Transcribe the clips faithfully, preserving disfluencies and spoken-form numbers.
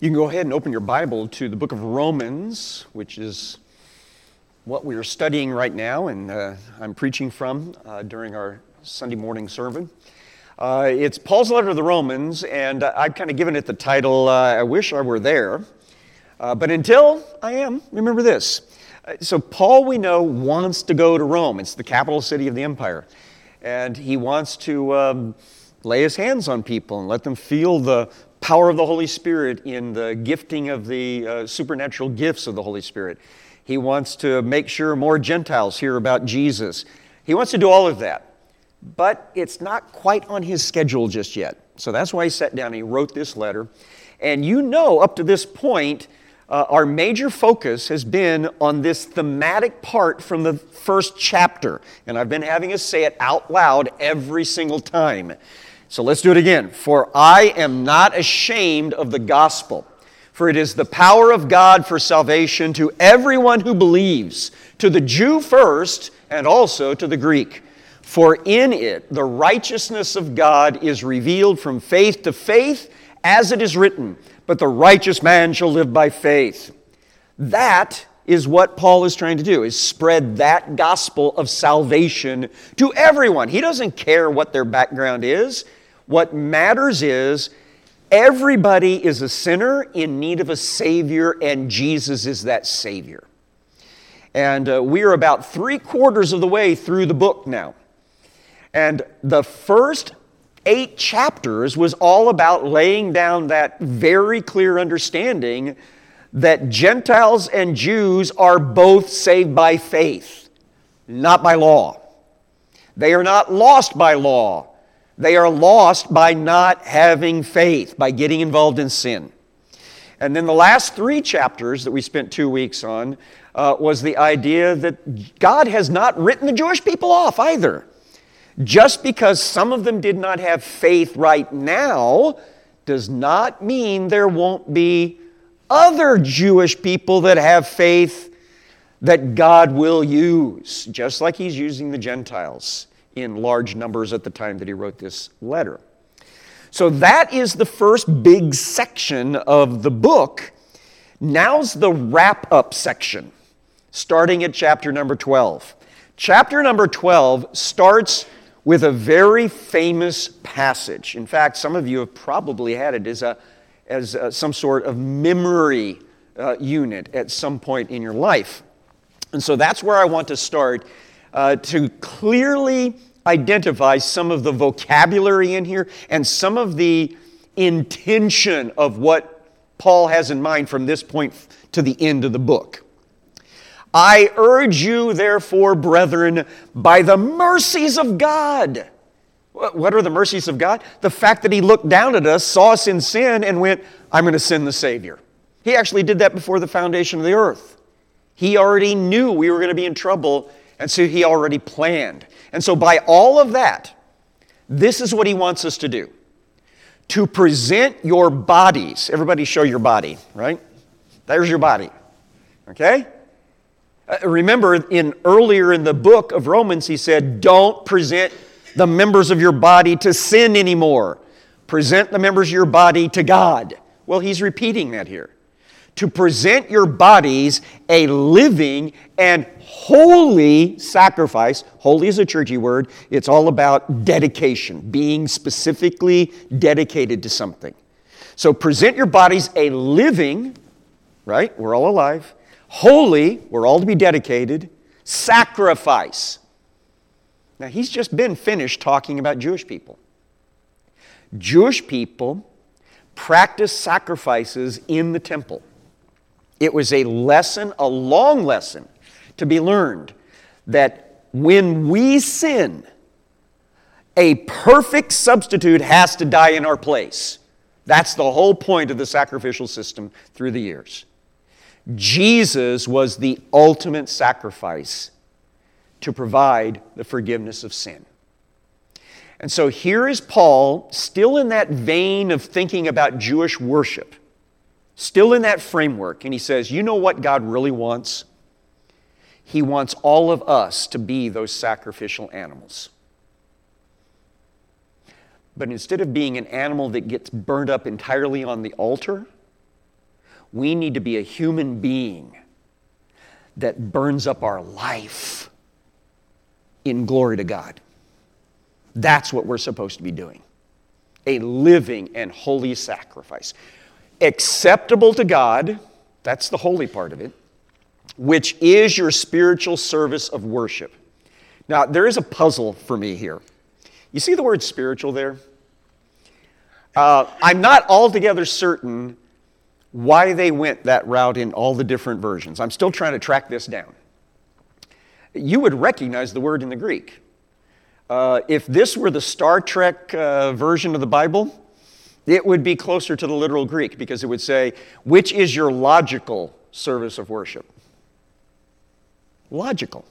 You can go ahead and open your Bible to the book of Romans, which is what we are studying right now, and uh, I'm preaching from uh, during our Sunday morning sermon. Uh, it's Paul's letter to the Romans, and I've kind of given it the title, uh, I Wish I Were There. Uh, but until I am, remember this. Uh, so Paul, we know, wants to go to Rome. It's the capital city of the empire. And he wants to um, lay his hands on people and let them feel the power of the Holy Spirit in the gifting of the uh, supernatural gifts of the Holy Spirit. He wants to make sure more Gentiles hear about Jesus. He wants to do all of that. But it's not quite on his schedule just yet. So that's why he sat down and he wrote this letter. And you know, up to this point, uh, our major focus has been on this thematic part from the first chapter. And I've been having us say it out loud every single time. So let's do it again. For I am not ashamed of the gospel, for it is the power of God for salvation to everyone who believes, to the Jew first and also to the Greek. For in it the righteousness of God is revealed from faith to faith, as it is written, but the righteous man shall live by faith. That is what Paul is trying to do, is spread that gospel of salvation to everyone. He doesn't care what their background is. What matters is everybody is a sinner in need of a Savior, and Jesus is that Savior. And uh, we are about three quarters of the way through the book now. And the first eight chapters was all about laying down that very clear understanding that Gentiles and Jews are both saved by faith, not by law. They are not lost by law. They are lost by not having faith, by getting involved in sin. And then the last three chapters that we spent two weeks on uh, was the idea that God has not written the Jewish people off either. Just because some of them did not have faith right now does not mean there won't be other Jewish people that have faith that God will use, just like He's using the Gentiles in large numbers at the time that he wrote this letter. So that is the first big section of the book. Now's the wrap-up section, starting at chapter number twelve. Chapter number twelve starts with a very famous passage. In fact, some of you have probably had it as, a, as a, some sort of memory uh, unit at some point in your life. And so that's where I want to start, uh, to clearly identify some of the vocabulary in here and some of the intention of what Paul has in mind from this point to the end of the book. I urge you, therefore, brethren, by the mercies of God. What are the mercies of God? The fact that He looked down at us, saw us in sin, and went, I'm going to send the Savior. He actually did that before the foundation of the earth. He already knew we were going to be in trouble, and so He already planned. And so by all of that, this is what He wants us to do. To present your bodies. Everybody show your body, right? There's your body. Okay? Uh, remember, in earlier in the book of Romans, he said, don't present the members of your body to sin anymore. Present the members of your body to God. Well, he's repeating that here. To present your bodies a living and holy sacrifice. Holy is a churchy word. It's all about dedication, being specifically dedicated to something. So present your bodies a living, right? We're all alive. Holy, we're all to be dedicated. Sacrifice. Now, he's just been finished talking about Jewish people. Jewish people practice sacrifices in the temple. It was a lesson, a long lesson, to be learned that when we sin, a perfect substitute has to die in our place. That's the whole point of the sacrificial system through the years. Jesus was the ultimate sacrifice to provide the forgiveness of sin. And so here is Paul, still in that vein of thinking about Jewish worship, still in that framework, and he says, you know what God really wants? He wants all of us to be those sacrificial animals. But instead of being an animal that gets burned up entirely on the altar, We need to be a human being that burns up our life in glory to God. That's what we're supposed to be doing. A living and holy sacrifice. Acceptable to God, that's the holy part of it, which is your spiritual service of worship. Now, there is a puzzle for me here. You see the word spiritual there? Uh, I'm not altogether certain why they went that route in all the different versions. I'm still trying to track this down. You would recognize the word in the Greek. Uh, if this were the Star Trek uh, version of the Bible, it would be closer to the literal Greek, because it would say, which is your logical service of worship? Logical.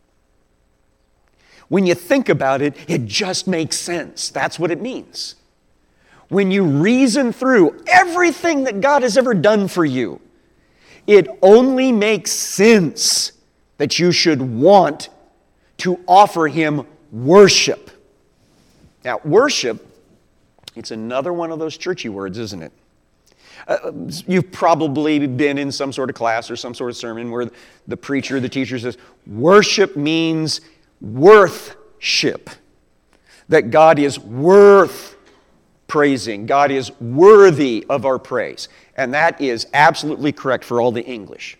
When you think about it, it just makes sense. That's what it means. When you reason through everything that God has ever done for you, it only makes sense that you should want to offer Him worship. Now, worship, it's another one of those churchy words, isn't it? Uh, you've probably been in some sort of class or some sort of sermon where the preacher, the teacher says, worship means worthship. That God is worth praising. God is worthy of our praise. And that is absolutely correct for all the English.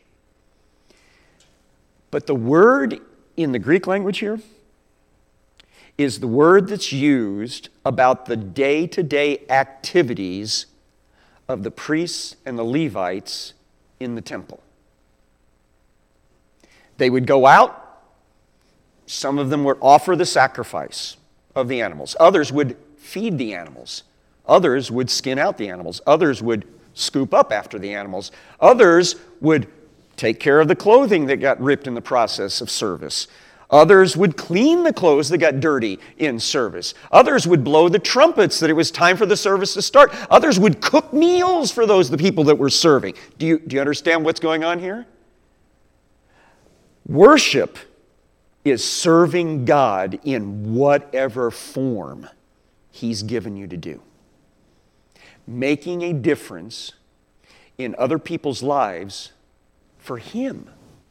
But the word in the Greek language here is the word that's used about the day-to-day activities of the priests and the Levites in the temple. They would go out. Some of them would offer the sacrifice of the animals. Others would feed the animals. Others would skin out the animals. Others would scoop up after the animals. Others would take care of the clothing that got ripped in the process of service. Others would clean the clothes that got dirty in service. Others would blow the trumpets that it was time for the service to start. Others would cook meals for those the people that were serving. Do you, do you understand what's going on here? Worship is serving God in whatever form He's given you to do. Making a difference in other people's lives for Him.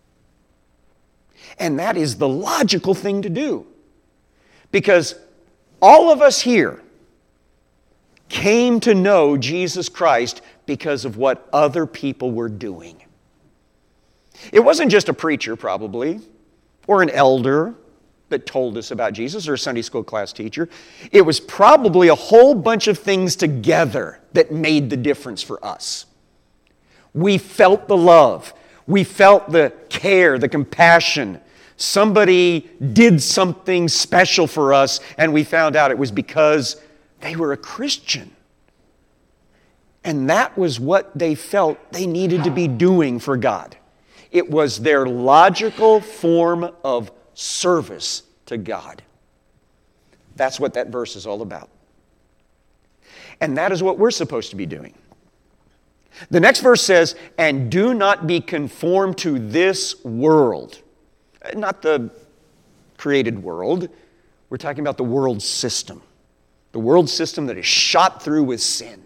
And that is the logical thing to do. Because all of us here came to know Jesus Christ because of what other people were doing. It wasn't just a preacher, probably, or an elder that told us about Jesus, or a Sunday school class teacher. It was probably a whole bunch of things together that made the difference for us. We felt the love. We felt the care, the compassion. Somebody did something special for us, and we found out it was because they were a Christian. And that was what they felt they needed to be doing for God. It was their logical form of service to God. That's what that verse is all about. And that is what we're supposed to be doing. The next verse says, and do not be conformed to this world. Not the created world. We're talking about the world system. The world system that is shot through with sin.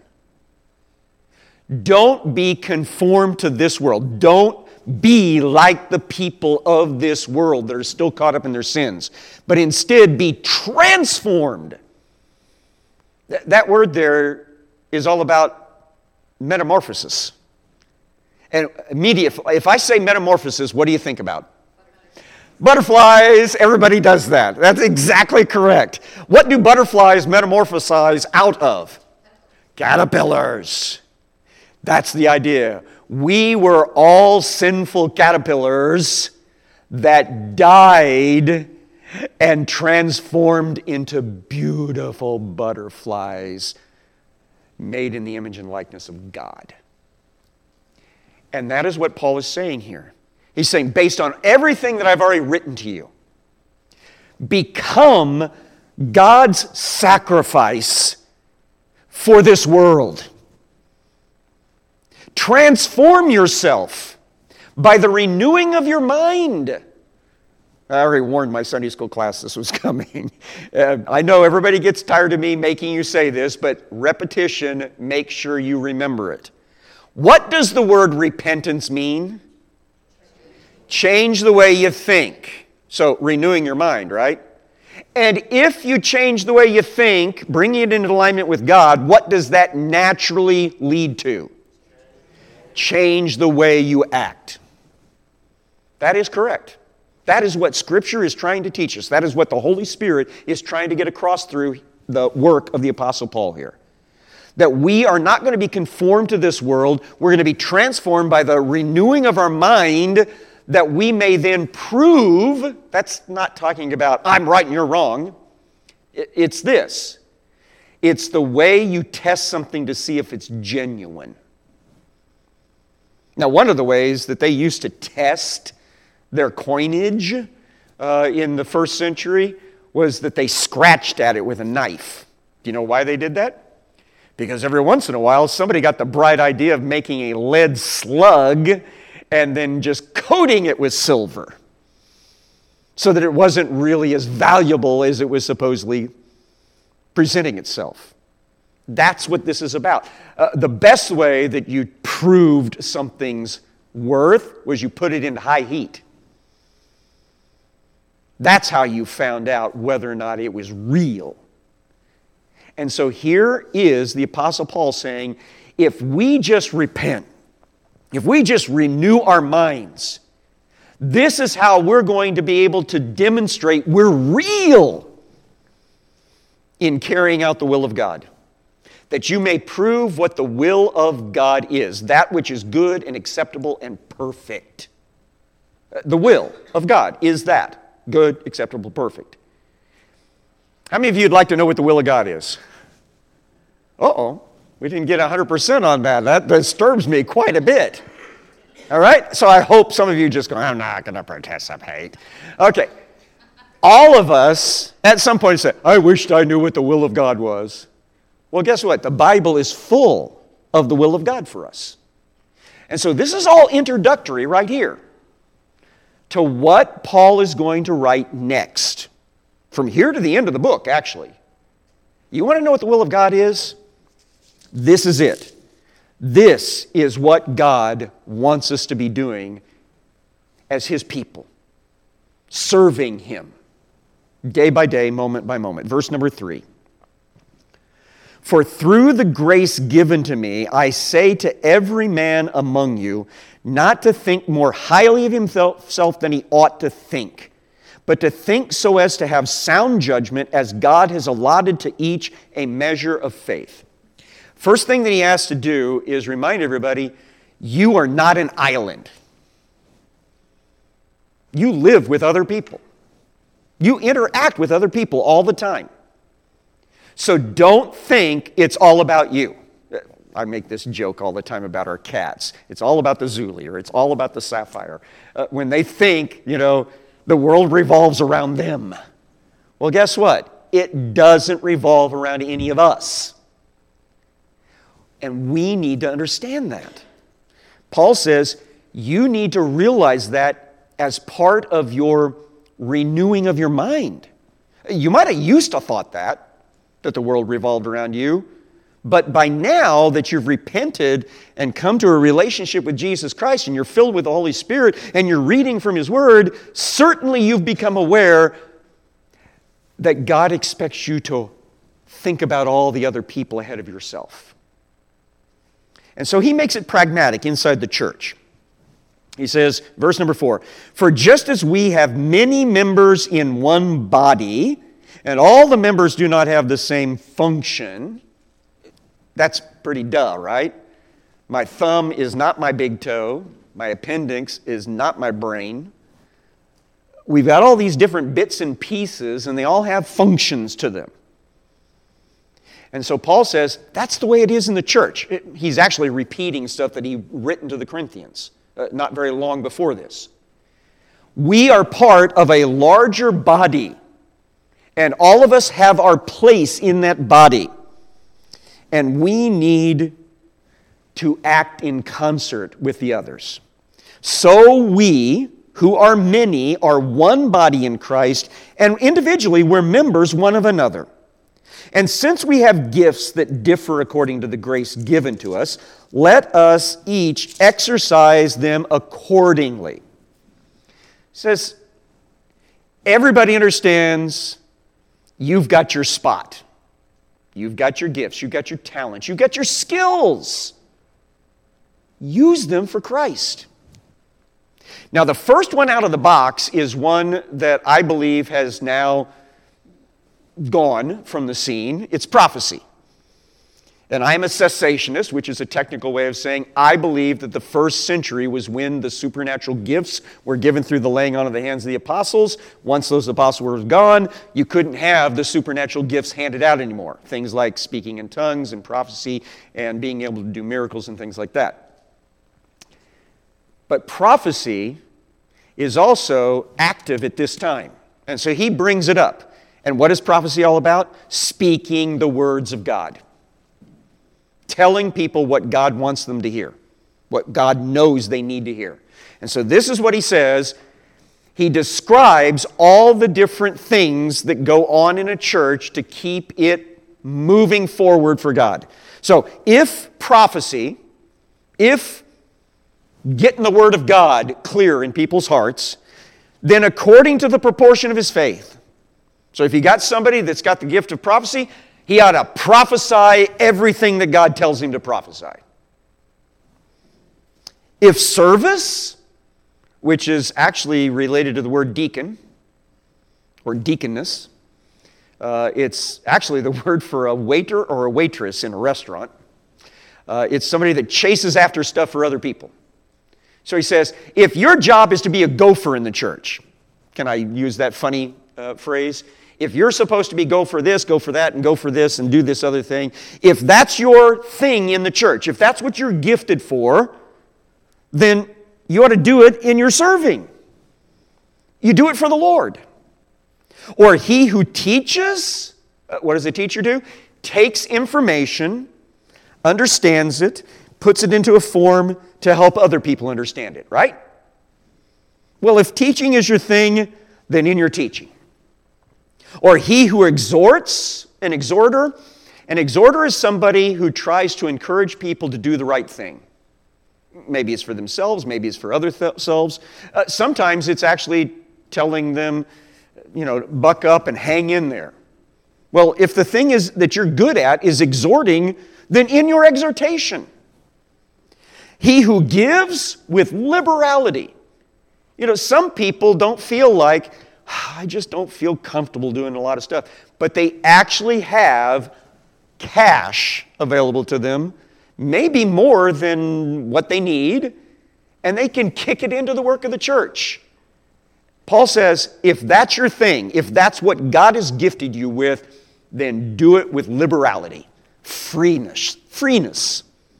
Don't be conformed to this world. Don't be like the people of this world that are still caught up in their sins. But instead be transformed. Th- that word there is all about metamorphosis. And immediately, if I say metamorphosis, what do you think about? Butterflies. Everybody does that. That's exactly correct. What do butterflies metamorphosize out of? Caterpillars. That's the idea. We were all sinful caterpillars that died and transformed into beautiful butterflies made in the image and likeness of God. And that is what Paul is saying here. He's saying, based on everything that I've already written to you, become God's sacrifice for this world. Transform yourself by the renewing of your mind. I already warned my Sunday school class this was coming. Uh, I know everybody gets tired of me making you say this, but repetition makes sure you remember it. What does the word repentance mean? Change the way you think. So, renewing your mind, right? And if you change the way you think, bringing it into alignment with God, what does that naturally lead to? Change the way you act. That is correct. That is what Scripture is trying to teach us. That is what the Holy Spirit is trying to get across through the work of the Apostle Paul here. That we are not going to be conformed to this world. We're going to be transformed by the renewing of our mind, that we may then prove. That's not talking about I'm right and you're wrong. It's this. It's the way you test something to see if it's genuine. Now, one of the ways that they used to test their coinage uh, in the first century was that they scratched at it with a knife. Do you know why they did that? Because every once in a while, somebody got the bright idea of making a lead slug and then just coating it with silver so that it wasn't really as valuable as it was supposedly presenting itself. That's what this is about. Uh, the best way that you proved something's worth was you put it in high heat. That's how you found out whether or not it was real. And so here is the Apostle Paul saying, if we just repent, if we just renew our minds, this is how we're going to be able to demonstrate we're real in carrying out the will of God. That you may prove what the will of God is, that which is good and acceptable and perfect. The will of God is that, good, acceptable, perfect. How many of you would like to know what the will of God is? Uh-oh, we didn't get one hundred percent on that. That disturbs me quite a bit. All right? So I hope some of you just go, I'm not going to participate. Okay. All of us at some point say, I wished I knew what the will of God was. Well, guess what? The Bible is full of the will of God for us. And so this is all introductory right here to what Paul is going to write next. From here to the end of the book, actually. You want to know what the will of God is? This is it. This is what God wants us to be doing as His people. Serving Him. Day by day, moment by moment. Verse number three. For through the grace given to me, I say to every man among you, not to think more highly of himself than he ought to think, but to think so as to have sound judgment, as God has allotted to each a measure of faith. First thing that he has to do is remind everybody, you are not an island. You live with other people. You interact with other people all the time. So don't think it's all about you. I make this joke all the time about our cats. It's all about the Zuli, or it's all about the Sapphire. Uh, when they think, you know, the world revolves around them. Well, guess what? It doesn't revolve around any of us. And we need to understand that. Paul says, you need to realize that as part of your renewing of your mind. You might have used to thought that, that the world revolved around you. But by now that you've repented and come to a relationship with Jesus Christ and you're filled with the Holy Spirit and you're reading from His Word, certainly you've become aware that God expects you to think about all the other people ahead of yourself. And so He makes it pragmatic inside the church. He says, verse number four, for just as we have many members in one body, and all the members do not have the same function. That's pretty duh, right? My thumb is not my big toe. My appendix is not my brain. We've got all these different bits and pieces, and they all have functions to them. And so Paul says, that's the way it is in the church. It, he's actually repeating stuff that he written to the Corinthians, uh, not very long before this. We are part of a larger body. And all of us have our place in that body. And we need to act in concert with the others. So we, who are many, are one body in Christ, and individually we're members one of another. And since we have gifts that differ according to the grace given to us, let us each exercise them accordingly. It says, everybody understands you've got your spot. You've got your gifts. You've got your talents. You've got your skills. Use them for Christ. Now, the first one out of the box is one that I believe has now gone from the scene. It's prophecy. And I am a cessationist, which is a technical way of saying I believe that the first century was when the supernatural gifts were given through the laying on of the hands of the apostles. Once those apostles were gone, you couldn't have the supernatural gifts handed out anymore. Things like speaking in tongues and prophecy and being able to do miracles and things like that. But prophecy is also active at this time. And so he brings it up. And what is prophecy all about? Speaking the words of God. Telling people what God wants them to hear, what God knows they need to hear. And so this is what he says. He describes all the different things that go on in a church to keep it moving forward for God. So if prophecy, if getting the word of God clear in people's hearts, then according to the proportion of his faith. So if you got somebody that's got the gift of prophecy, he ought to prophesy everything that God tells him to prophesy. If service, which is actually related to the word deacon, or deaconess, uh, it's actually the word for a waiter or a waitress in a restaurant. Uh, it's somebody that chases after stuff for other people. So he says, if your job is to be a gopher in the church, can I use that funny uh, phrase? If you're supposed to be go for this, go for that, and go for this, and do this other thing, if that's your thing in the church, if that's what you're gifted for, then you ought to do it in your serving. You do it for the Lord. Or he who teaches, what does a teacher do? Takes information, understands it, puts it into a form to help other people understand it, right? Well, if teaching is your thing, then in your teaching. Or he who exhorts, an exhorter. An exhorter is somebody who tries to encourage people to do the right thing. Maybe it's for themselves, maybe it's for other th- selves. Uh, sometimes it's actually telling them, you know, buck up and hang in there. Well, if the thing is that you're good at is exhorting, then in your exhortation. He who gives with liberality. You know, some people don't feel like, I just don't feel comfortable doing a lot of stuff. But they actually have cash available to them, maybe more than what they need, and they can kick it into the work of the church. Paul says, if that's your thing, if that's what God has gifted you with, then do it with liberality, freeness, freeness.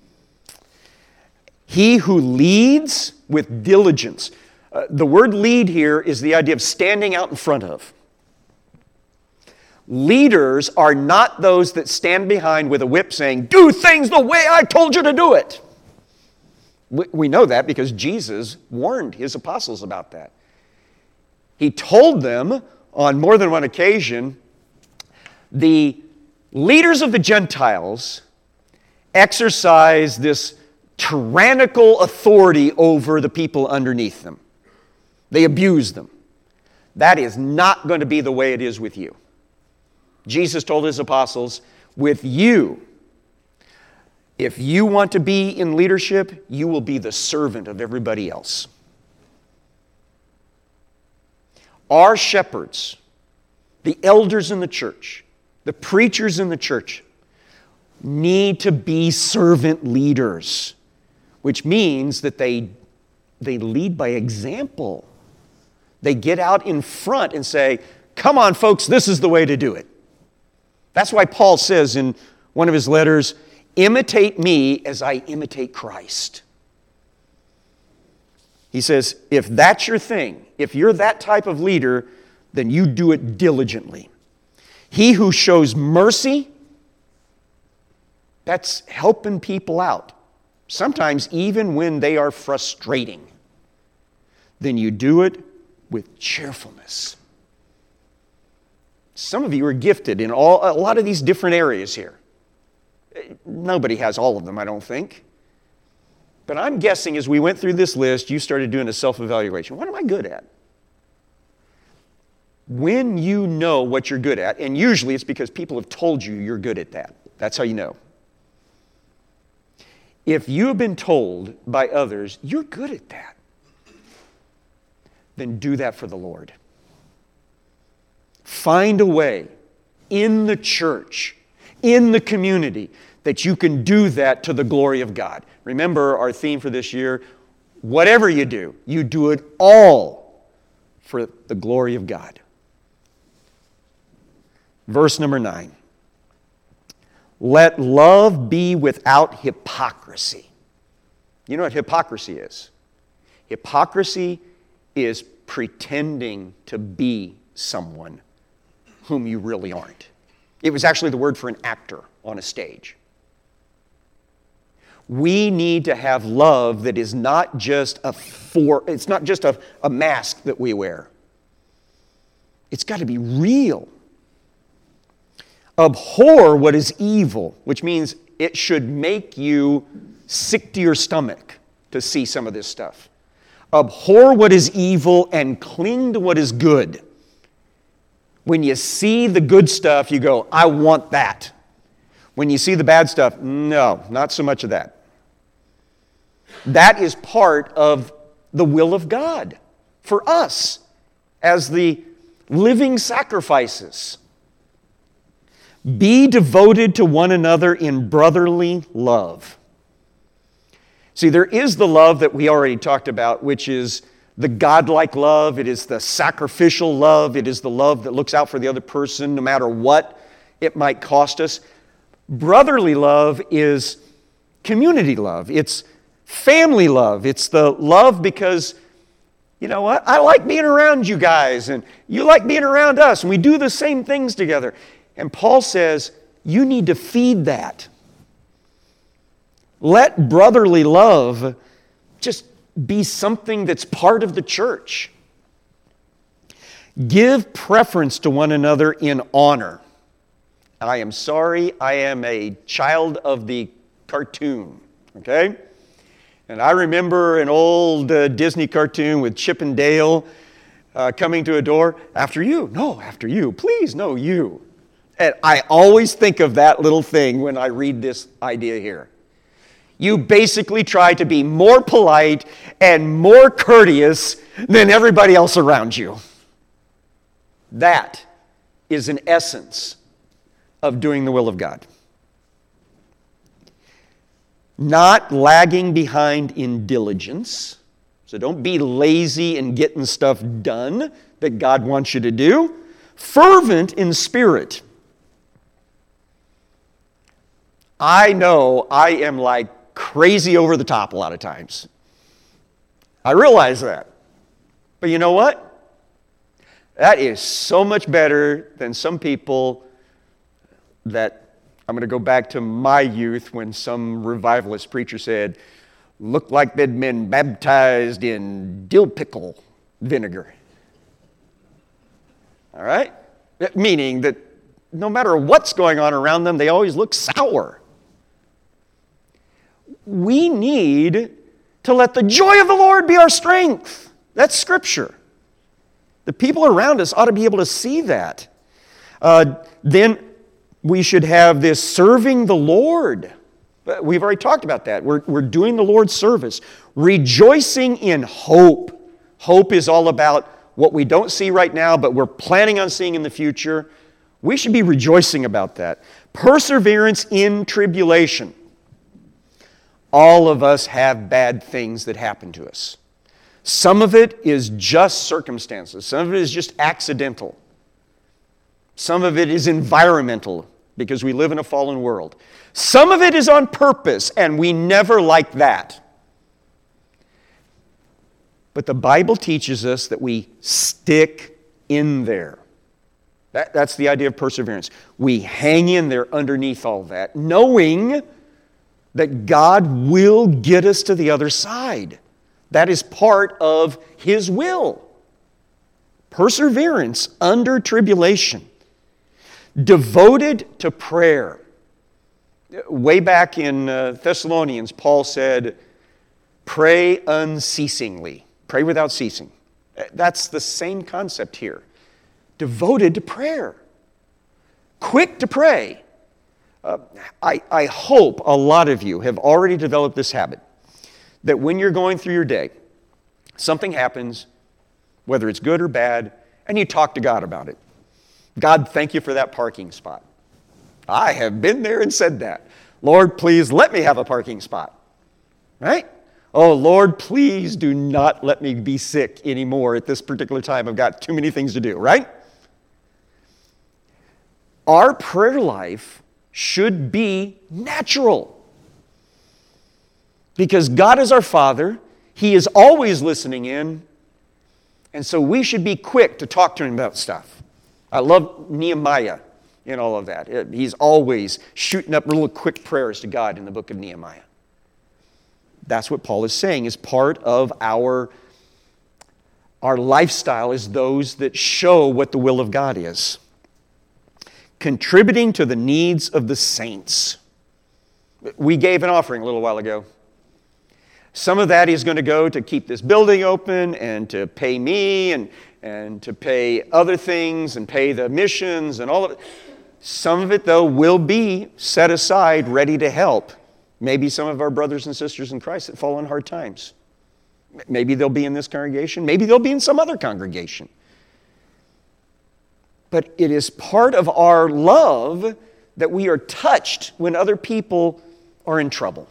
He who leads with diligence. Uh, the word lead here is the idea of standing out in front of. Leaders are not those that stand behind with a whip saying, do things the way I told you to do it. We, we know that because Jesus warned his apostles about that. He told them on more than one occasion, the leaders of the Gentiles exercise this tyrannical authority over the people underneath them. They abuse them. That is not going to be the way it is with you. Jesus told his apostles, with you, if you want to be in leadership, you will be the servant of everybody else. Our shepherds, the elders in the church, the preachers in the church, need to be servant leaders, which means that they, they lead by example. They get out in front and say, come on, folks, this is the way to do it. That's why Paul says in one of his letters, imitate me as I imitate Christ. He says, if that's your thing, if you're that type of leader, then you do it diligently. He who shows mercy, that's helping people out. Sometimes even when they are frustrating, then you do it with cheerfulness. Some of you are gifted in all, a lot of these different areas here. Nobody has all of them, I don't think. But I'm guessing as we went through this list, you started doing a self-evaluation. What am I good at? When you know what you're good at, and usually it's because people have told you you're good at that. That's how you know. If you have been told by others, you're good at that, then do that for the Lord. Find a way in the church, in the community, that you can do that to the glory of God. Remember our theme for this year, whatever you do, you do it all for the glory of God. Verse number nine. Let love be without hypocrisy. You know what hypocrisy is? Hypocrisy is pretending to be someone whom you really aren't. It was actually the word for an actor on a stage. We need to have love that is not just a for, it's not just a, a mask that we wear. It's got to be real. Abhor what is evil, which means it should make you sick to your stomach to see some of this stuff. Abhor what is evil and cling to what is good. When you see the good stuff, you go, I want that. When you see the bad stuff, no, not so much of that. That is part of the will of God for us as the living sacrifices. Be devoted to one another in brotherly love. See, there is the love that we already talked about, which is the godlike love. It is the sacrificial love. It is the love that looks out for the other person no matter what it might cost us. Brotherly love is community love. It's family love. It's the love because, you know what, I like being around you guys and you like being around us and we do the same things together. And Paul says, you need to feed that. Let brotherly love just be something that's part of the church. Give preference to one another in honor. I am sorry, I am a child of the cartoon, okay? And I remember an old uh, Disney cartoon with Chip and Dale uh, coming to a door. After you. No, after you. Please, no, you. And I always think of that little thing when I read this idea here. You basically try to be more polite and more courteous than everybody else around you. That is an essence of doing the will of God. Not lagging behind in diligence. So don't be lazy in getting stuff done that God wants you to do. Fervent in spirit. I know I am like crazy over the top a lot of times. I realize that. But you know what? That is so much better than some people that, I'm going to go back to my youth when some revivalist preacher said, looked like they'd been baptized in dill pickle vinegar. All right? Meaning that no matter what's going on around them, they always look sour. We need to let the joy of the Lord be our strength. That's Scripture. The people around us ought to be able to see that. Uh, then we should have this serving the Lord. We've already talked about that. We're, we're doing the Lord's service. Rejoicing in hope. Hope is all about what we don't see right now, but we're planning on seeing in the future. We should be rejoicing about that. Perseverance in tribulation. All of us have bad things that happen to us. Some of it is just circumstances. Some of it is just accidental. Some of it is environmental because we live in a fallen world. Some of it is on purpose, and we never like that. But the Bible teaches us that we stick in there. That, that's the idea of perseverance. We hang in there underneath all that, knowing that God will get us to the other side. That is part of His will. Perseverance under tribulation. Devoted to prayer. Way back in uh, Thessalonians, Paul said, pray unceasingly. Pray without ceasing. That's the same concept here. Devoted to prayer. Quick to pray. Uh, I, I hope a lot of you have already developed this habit, that when you're going through your day, something happens, whether it's good or bad, and you talk to God about it. God, thank you for that parking spot. I have been there and said that. Lord, please let me have a parking spot. Right? Oh, Lord, please do not let me be sick anymore at this particular time. I've got too many things to do, right? Our prayer life should be natural. Because God is our Father. He is always listening in. And so we should be quick to talk to Him about stuff. I love Nehemiah in all of that. He's always shooting up little quick prayers to God in the book of Nehemiah. That's what Paul is saying is part of our, our lifestyle is those that show what the will of God is. Contributing to the needs of the saints. We gave an offering a little while ago. Some of that is going to go to keep this building open and to pay me and, and to pay other things and pay the missions and all of it. Some of it, though, will be set aside, ready to help. Maybe some of our brothers and sisters in Christ that fall in hard times. Maybe they'll be in this congregation. Maybe they'll be in some other congregation. But it is part of our love that we are touched when other people are in trouble.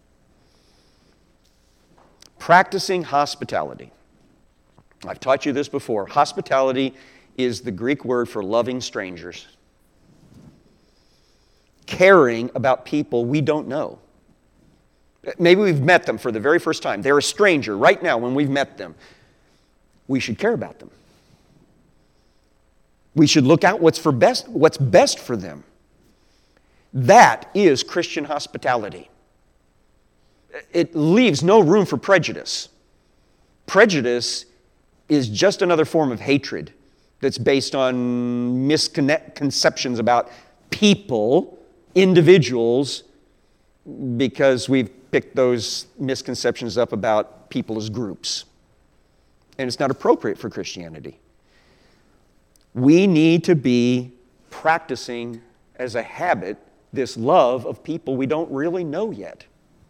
Practicing hospitality. I've taught you this before. Hospitality is the Greek word for loving strangers. Caring about people we don't know. Maybe we've met them for the very first time. They're a stranger right now when we've met them. We should care about them. We should look out what's for best, what's best for them. That is Christian hospitality. It leaves no room for prejudice. Prejudice is just another form of hatred that's based on misconceptions about people, individuals, because we've picked those misconceptions up about people as groups. And it's not appropriate for Christianity. We need to be practicing as a habit this love of people we don't really know yet.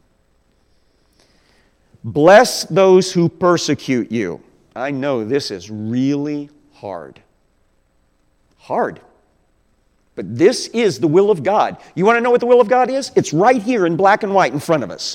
Bless those who persecute you. I know this is really hard. Hard. But this is the will of God. You want to know what the will of God is? It's right here in black and white in front of us.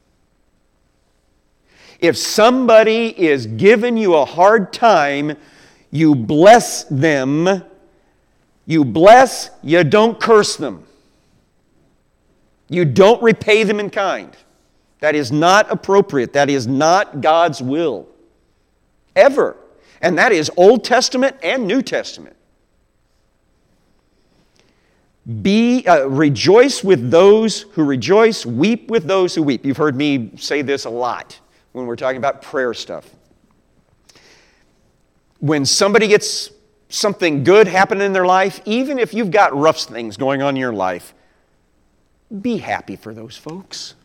If somebody is giving you a hard time, you bless them. You bless, you don't curse them. You don't repay them in kind. That is not appropriate. That is not God's will. Ever. And that is Old Testament and New Testament. Be, uh, rejoice with those who rejoice, weep with those who weep. You've heard me say this a lot when we're talking about prayer stuff. When somebody gets something good happening in their life, even if you've got rough things going on in your life, be happy for those folks.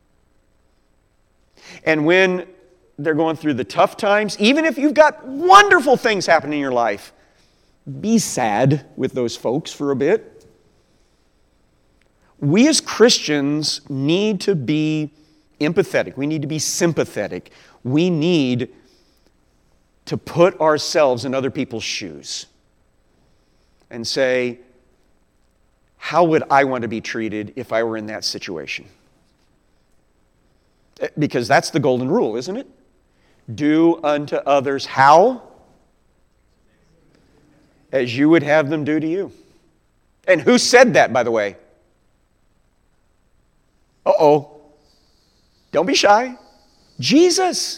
And when they're going through the tough times, even if you've got wonderful things happening in your life, be sad with those folks for a bit. We as Christians need to be empathetic. We need to be sympathetic. We need to put ourselves in other people's shoes and say, how would I want to be treated if I were in that situation? Because that's the golden rule, isn't it? Do unto others how? As you would have them do to you. And who said that, by the way? Uh-oh. Don't be shy. Jesus.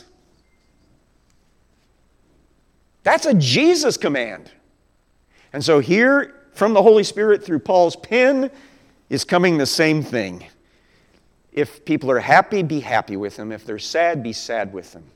That's a Jesus command. And so here, from the Holy Spirit through Paul's pen, is coming the same thing. If people are happy, be happy with them. If they're sad, be sad with them.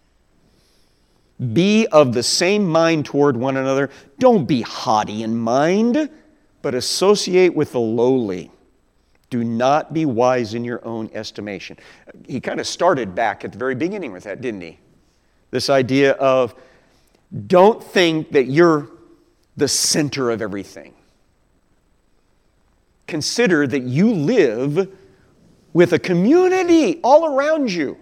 Be of the same mind toward one another. Don't be haughty in mind. but associate with the lowly. Do not be wise in your own estimation. He kind of started back at the very beginning with that, didn't he? This idea of don't think that you're the center of everything. Consider that you live with a community all around you.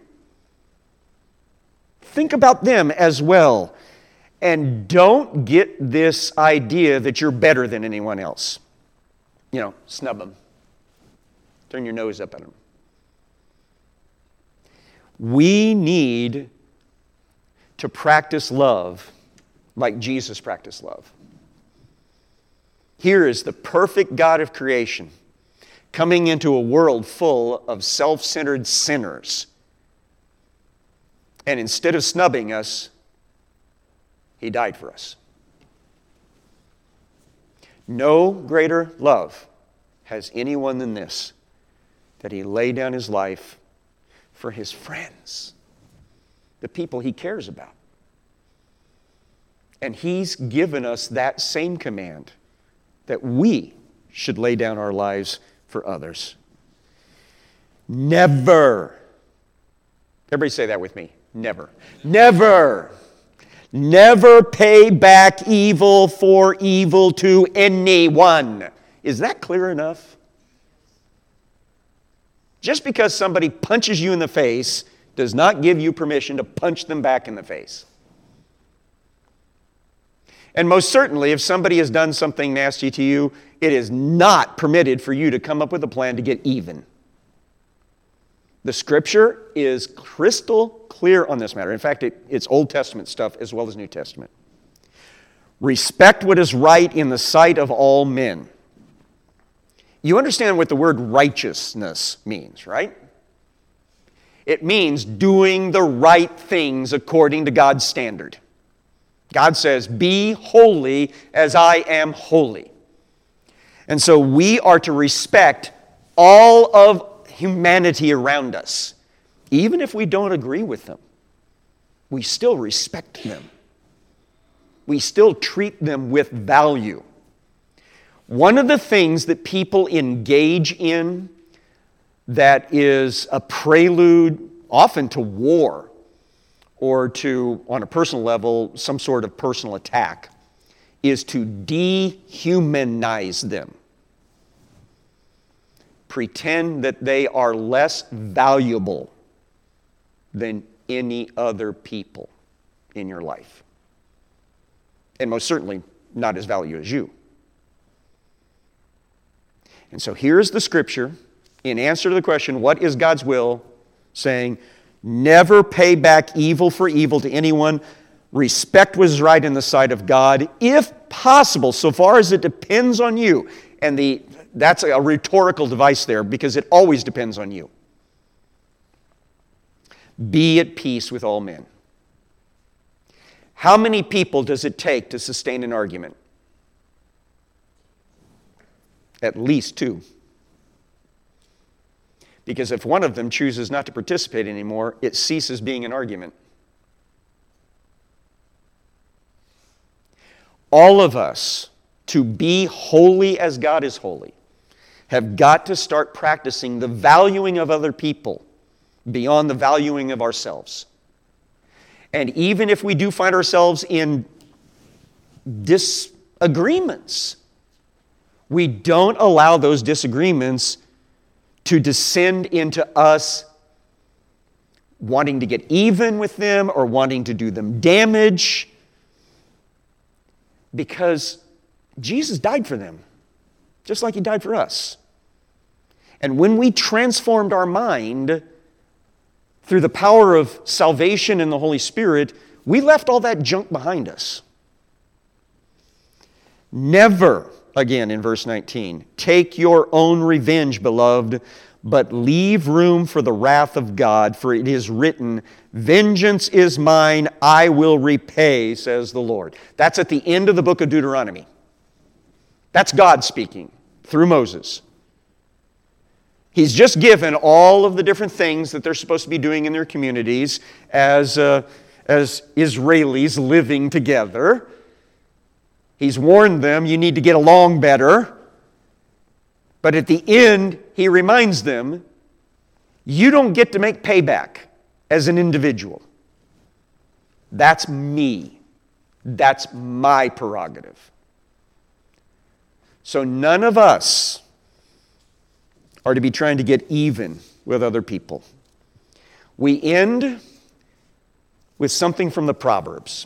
Think about them as well. And don't get this idea that you're better than anyone else. You know, snub them. Turn your nose up at them. We need to practice love like Jesus practiced love. Here is the perfect God of creation coming into a world full of self-centered sinners. And instead of snubbing us, He died for us. No greater love has anyone than this, that He laid down His life for His friends, the people He cares about. And He's given us that same command, that we should lay down our lives for others. Never. Everybody say that with me. Never. Never. Never pay back evil for evil to anyone. Is that clear enough? Just because somebody punches you in the face does not give you permission to punch them back in the face. And most certainly, if somebody has done something nasty to you, it is not permitted for you to come up with a plan to get even. The Scripture is crystal clear on this matter. In fact, it, it's Old Testament stuff as well as New Testament. Respect what is right in the sight of all men. You understand what the word righteousness means, right? It means doing the right things according to God's standard. God says, be holy as I am holy. And so we are to respect all of humanity around us. Even if we don't agree with them, we still respect them. We still treat them with value. One of the things that people engage in that is a prelude often to war, or to, on a personal level, some sort of personal attack, is to dehumanize them. Pretend that they are less valuable than any other people in your life. And most certainly not as valuable as you. And so here's the Scripture, in answer to the question, what is God's will, saying, never pay back evil for evil to anyone. Respect what is right in the sight of God, if possible, so far as it depends on you. And the that's a rhetorical device there, because it always depends on you. Be at peace with all men. How many people does it take to sustain an argument? At least two. Because if one of them chooses not to participate anymore, it ceases being an argument. All of us, to be holy as God is holy, have got to start practicing the valuing of other people beyond the valuing of ourselves. And even if we do find ourselves in disagreements, we don't allow those disagreements to descend into us wanting to get even with them or wanting to do them damage, because Jesus died for them, just like He died for us. And when we transformed our mind through the power of salvation and the Holy Spirit, we left all that junk behind us. Never, again in verse nineteen, take your own revenge, beloved, but leave room for the wrath of God, for it is written, vengeance is mine, I will repay, says the Lord. That's at the end of the book of Deuteronomy. That's God speaking through Moses. He's just given all of the different things that they're supposed to be doing in their communities as, uh, as Israelis living together. He's warned them, you need to get along better. But at the end, he reminds them, you don't get to make payback as an individual. That's me. That's my prerogative. So none of us are to be trying to get even with other people. We end with something from the Proverbs.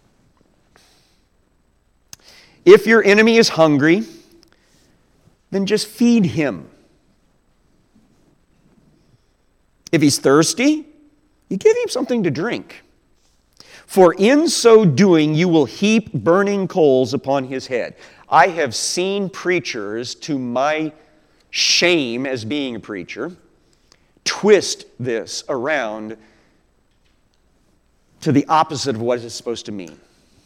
If your enemy is hungry, then just feed him. If he's thirsty, you give him something to drink. For in so doing, you will heap burning coals upon his head. I have seen preachers, to my shame as being a preacher, twist this around to the opposite of what it's supposed to mean.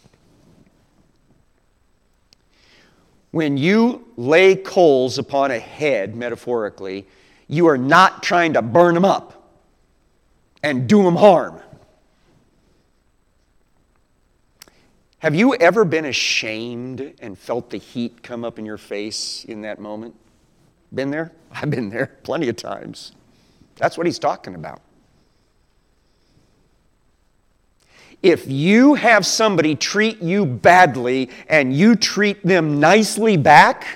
When you lay coals upon a head, metaphorically, you are not trying to burn them up and do them harm. Have you ever been ashamed and felt the heat come up in your face in that moment? Been there? I've been there plenty of times. That's what he's talking about. If you have somebody treat you badly and you treat them nicely back,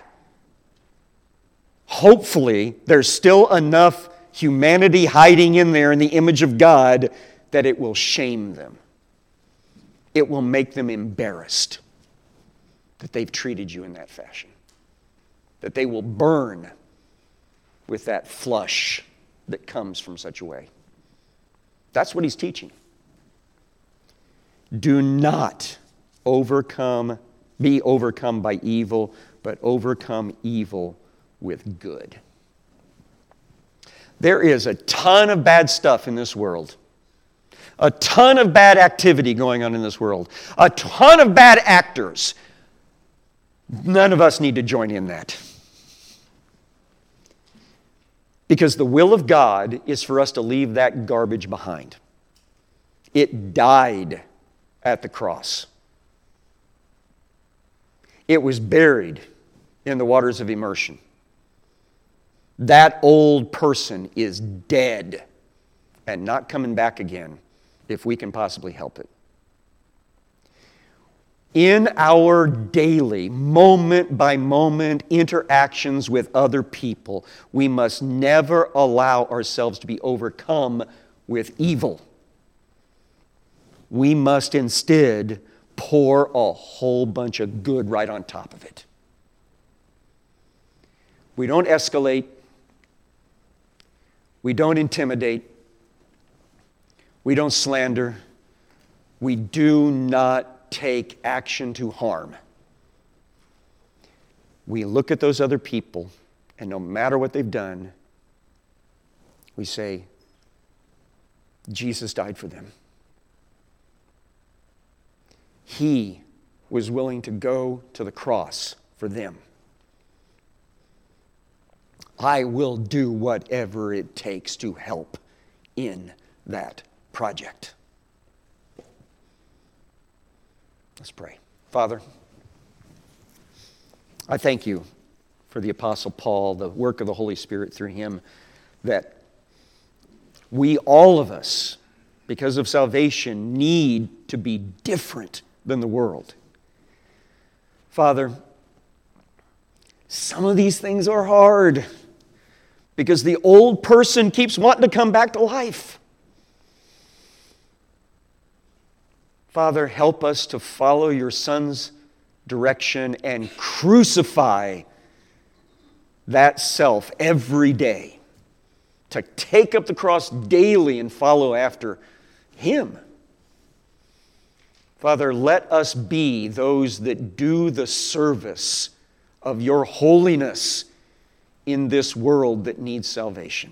hopefully there's still enough humanity hiding in there in the image of God that it will shame them. It will make them embarrassed that they've treated you in that fashion. That they will burn with that flush that comes from such a way. That's what he's teaching. Do not overcome, be overcome by evil, but overcome evil with good. There is a ton of bad stuff in this world. A ton of bad activity going on in this world. A ton of bad actors. None of us need to join in that. Because the will of God is for us to leave that garbage behind. It died at the cross. It was buried in the waters of immersion. That old person is dead and not coming back again if we can possibly help it. In our daily, moment by moment interactions with other people, we must never allow ourselves to be overcome with evil. We must instead pour a whole bunch of good right on top of it. We don't escalate. We don't intimidate. We don't slander. We do not take action to harm. We look at those other people, and no matter what they've done, we say, Jesus died for them. He was willing to go to the cross for them. I will do whatever it takes to help in that project. Let's pray. Father, I thank you for the Apostle Paul, the work of the Holy Spirit through him, that we, all of us, because of salvation, need to be different than the world. Father, some of these things are hard because the old person keeps wanting to come back to life. Father, help us to follow your Son's direction and crucify that self every day, to take up the cross daily and follow after him. Father, let us be those that do the service of your holiness in this world that needs salvation.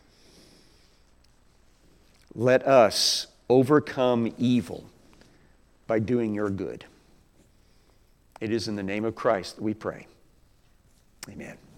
Let us overcome evil by doing your good. It is in the name of Christ that we pray. Amen.